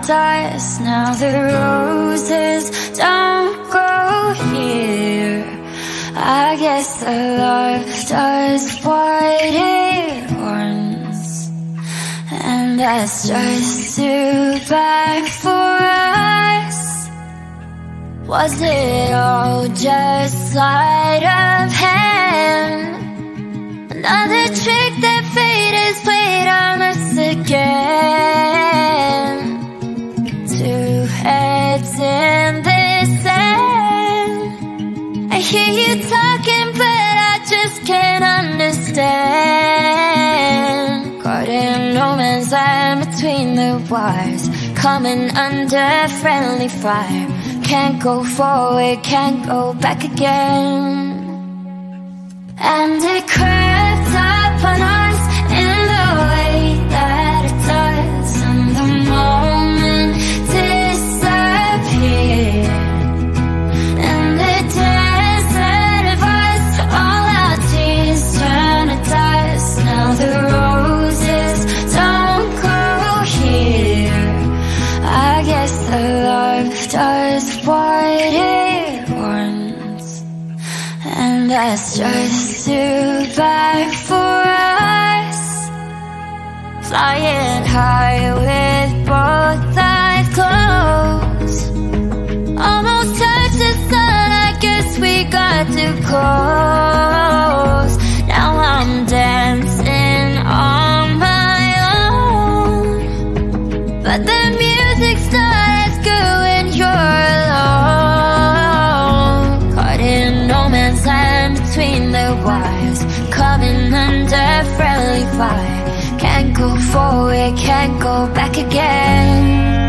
dust. Now the roses don't grow here. I guess the love does what it wants, and that's just too bad for us. Was it all just sleight of hand? Another trick that fate has played on us again. Two heads in this sand. I hear you talking, but I just can't understand. Caught in no man's land between the wires, coming under friendly fire. Can't go forward, can't go back again. And it crept up on us in the way that it does, and the moment disappeared. In the desert of us, all our tears turn to dust. Now the roses don't grow here. I guess the love does what it wants, and that's just too bad for us. Flying high with both eyes closed, almost touched the sun, I guess we got too close. Now I'm dancing on my own, but the music's not as good when you're alone. Caught in no man's land between the wires, coming under friendly fire. Can't go forward, can't go back again.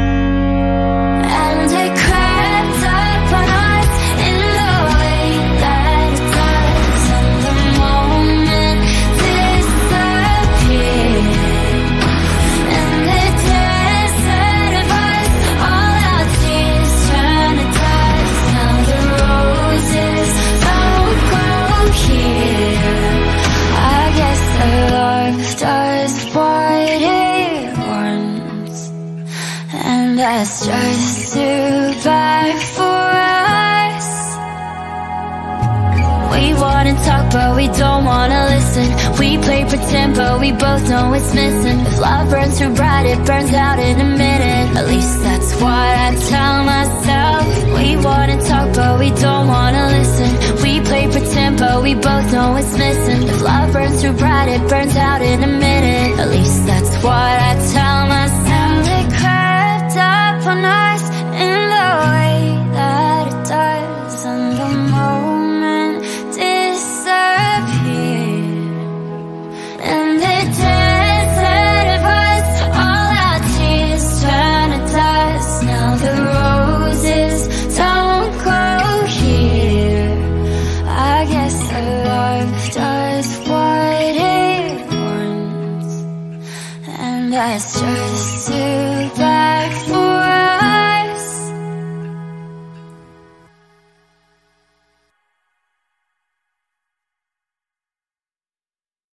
And it crept up on us in the way that it does, and the moment disappeared. In the desert of us, all our tears turn to dust. Now the roses don't grow here. I guess the love does what it wants, and that's just too bad for us. We wanna talk but we don't wanna listen. We play pretend but we both know it's missing. If love burns too bright, it burns out in a minute. At least that's what I tell myself. We wanna talk but we don't wanna listen. We play pretend but we both know it's missing. If love burns too bright, it burns out in a minute. At least that's what I tell myself. And it crept up on us in the way that it does, and the moment disappeared. In the desert of us, all our tears turn to dust. Now the roses don't grow here. I guess the love does what it wants, and that's just too